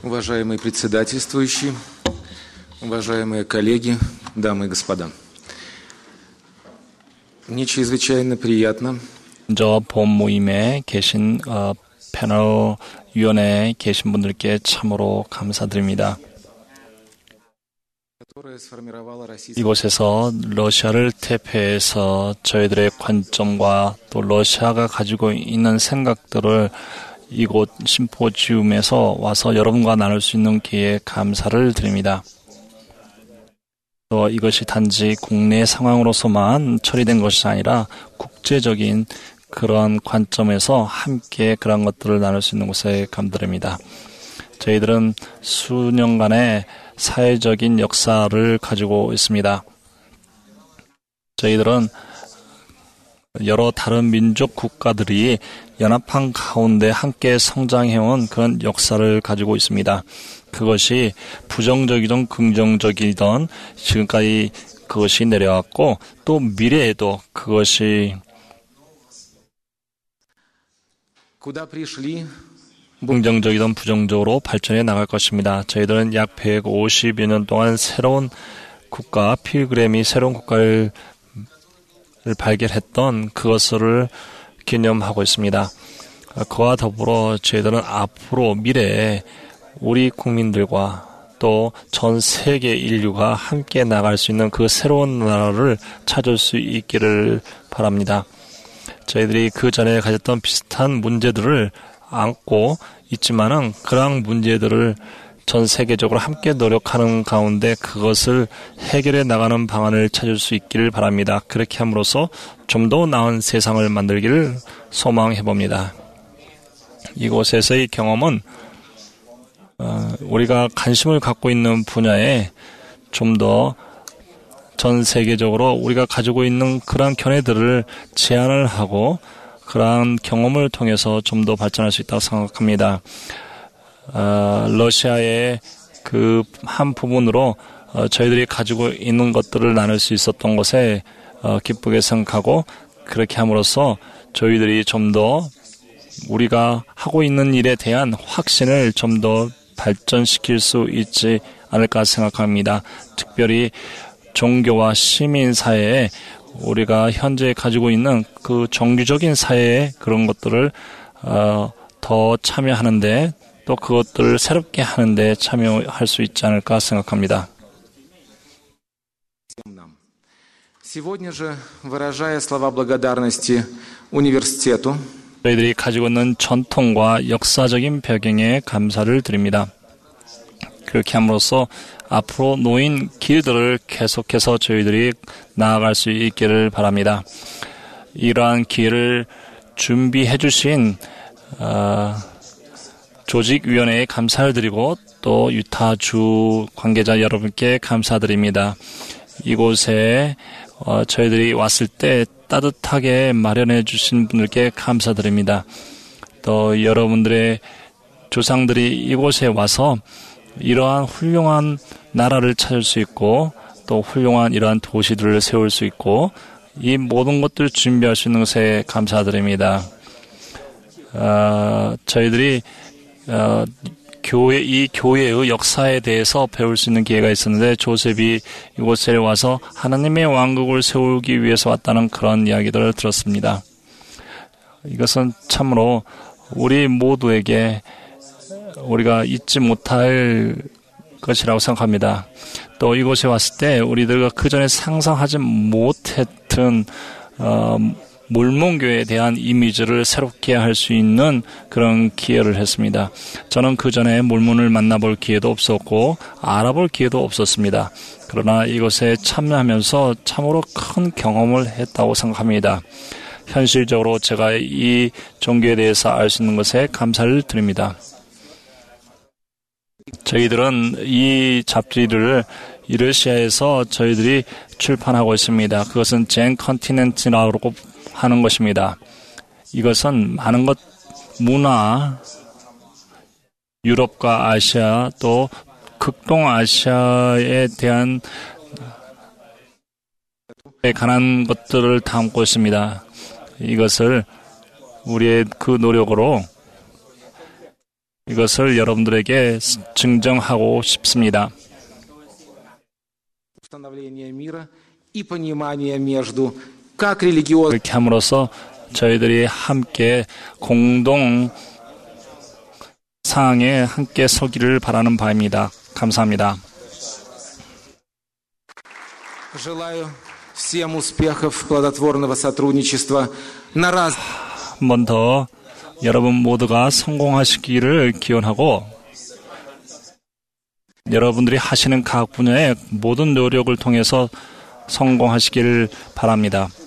Уважаемый председательствующий, уважаемые коллеги, дамы и господа. Мне чрезвычайно приятно. 먼저 본 모임에 계신 패널 위원회에 계신 분들께 참으로 감사드립니다. 이곳에서 러시아를 대표해서 저희들의 관점과 또 러시아가 가지고 있는 생각들을 이곳 심포지움에서 와서 여러분과 나눌 수 있는 기회에 감사를 드립니다. 또 이것이 단지 국내 상황으로서만 처리된 것이 아니라 국제적인 그런 관점에서 함께 그런 것들을 나눌 수 있는 곳에 감사드립니다. 저희들은 수년간의 사회적인 역사를 가지고 있습니다. 저희들은 여러 다른 민족 국가들이 연합한 가운데 함께 성장해온 그런 역사를 가지고 있습니다. 그것이 부정적이든 긍정적이든 지금까지 그것이 내려왔고 또 미래에도 그것이 긍정적이든 부정적으로 발전해 나갈 것입니다. 저희들은 약 150여 년 동안 새로운 국가, 필그램이 새로운 국가를 발견했던 그것을 기념하고 있습니다. 그와 더불어 저희들은 앞으로 미래에 우리 국민들과 또 전 세계 인류가 함께 나갈 수 있는 그 새로운 나라를 찾을 수 있기를 바랍니다. 저희들이 그 전에 가졌던 비슷한 문제들을 안고 있지만은 그러한 문제들을 전 세계적으로 함께 노력하는 가운데 그것을 해결해 나가는 방안을 찾을 수 있기를 바랍니다. 그렇게 함으로써 좀 더 나은 세상을 만들기를 소망해 봅니다. 이곳에서의 경험은 우리가 관심을 갖고 있는 분야에 좀 더 전 세계적으로 우리가 가지고 있는 그러한 견해들을 제안을 하고 그러한 경험을 통해서 좀 더 발전할 수 있다고 생각합니다. 러시아의 그 한 부분으로 저희들이 가지고 있는 것들을 나눌 수 있었던 것에 기쁘게 생각하고 그렇게 함으로써 저희들이 좀 더 우리가 하고 있는 일에 대한 확신을 좀 더 발전시킬 수 있지 않을까 생각합니다. 특별히 종교와 시민사회에 우리가 현재 가지고 있는 그 정규적인 사회의 그런 것들을 더 참여하는데 또 그것들을 새롭게 하는데 참여할 수 있지 않을까 생각합니다. Сегодня же, выражая слова благодарности университету, 저희들이 가지고 있는 전통과 역사적인 배경에 감사를 드립니다. 그렇게 함으로써 앞으로 놓인 길들을 계속해서 저희들이 나아갈 수 있기를 바랍니다. 이러한 기회를 준비해 주신 조직위원회에 감사를 드리고 또 유타주 관계자 여러분께 감사드립니다. 이곳에 저희들이 왔을 때 따뜻하게 마련해 주신 분들께 감사드립니다. 또 여러분들의 조상들이 이곳에 와서 이러한 훌륭한 나라를 찾을 수 있고 또 훌륭한 이러한 도시들을 세울 수 있고 이 모든 것들을 준비할 수 있는 것에 감사드립니다. 저희들이 이 교회의 역사에 대해서 배울 수 있는 기회가 있었는데 조셉이 이곳에 와서 하나님의 왕국을 세우기 위해서 왔다는 그런 이야기들을 들었습니다. 이것은 참으로 우리 모두에게 우리가 잊지 못할 것이라고 생각합니다. 또 이곳에 왔을 때 우리들과 그전에 상상하지 못했던 몰몬교에 대한 이미지를 새롭게 할 수 있는 그런 기회를 했습니다. 저는 그전에 몰몬을 만나볼 기회도 없었고 알아볼 기회도 없었습니다. 그러나 이곳에 참여하면서 참으로 큰 경험을 했다고 생각합니다. 현실적으로 제가 이 종교에 대해서 알 수 있는 것에 감사를 드립니다. 저희들은 이 잡지를 러시아에서 저희들이 출판하고 있습니다. 그것은 젠 컨티넨트라고 하는 것입니다. 이것은 많은 것 문화, 유럽과 아시아 또 극동아시아에 대한 관한 것들을 담고 있습니다. 이것을 우리의 그 노력으로 이것을 여러분들에게 증정하고 싶습니다. Установление мира и понимание между как религиозными 그렇게 함으로써 저희들이 함께 공동 상황에 함께 서기를 바라는 바입니다. 감사합니다. Желаю всем успехов, плодотворного сотрудничества на раз. 한 번 더 여러분 모두가 성공하시기를 기원하고 여러분들이 하시는 각 분야의 모든 노력을 통해서 성공하시기를 바랍니다.